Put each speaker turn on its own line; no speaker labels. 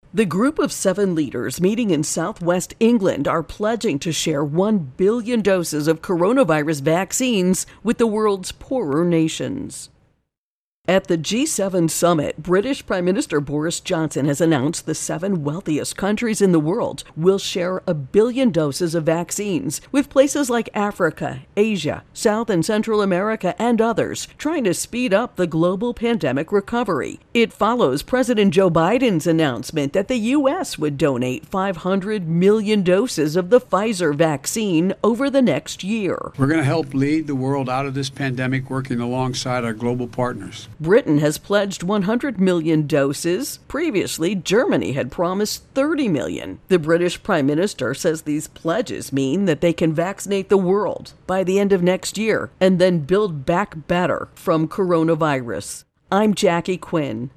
The group of 7 leaders meeting in southwest England are pledging to share 1 billion doses of coronavirus vaccines with the world's poorer nations. At the G7 summit, British Prime Minister Boris Johnson has announced the 7 wealthiest countries in the world will share 1 billion doses of vaccines with places like Africa, Asia, South and Central America, and others, trying to speed up the global pandemic recovery. It follows President Joe Biden's announcement that the U.S. would donate 500 million doses of the Pfizer vaccine over the next year.
We're going to help lead the world out of this pandemic, working alongside our global partners.
Britain has pledged 100 million doses. Previously, Germany had promised 30 million. The British Prime Minister says these pledges mean that they can vaccinate the world by the end of next year and then build back better from coronavirus. I'm Jackie Quinn.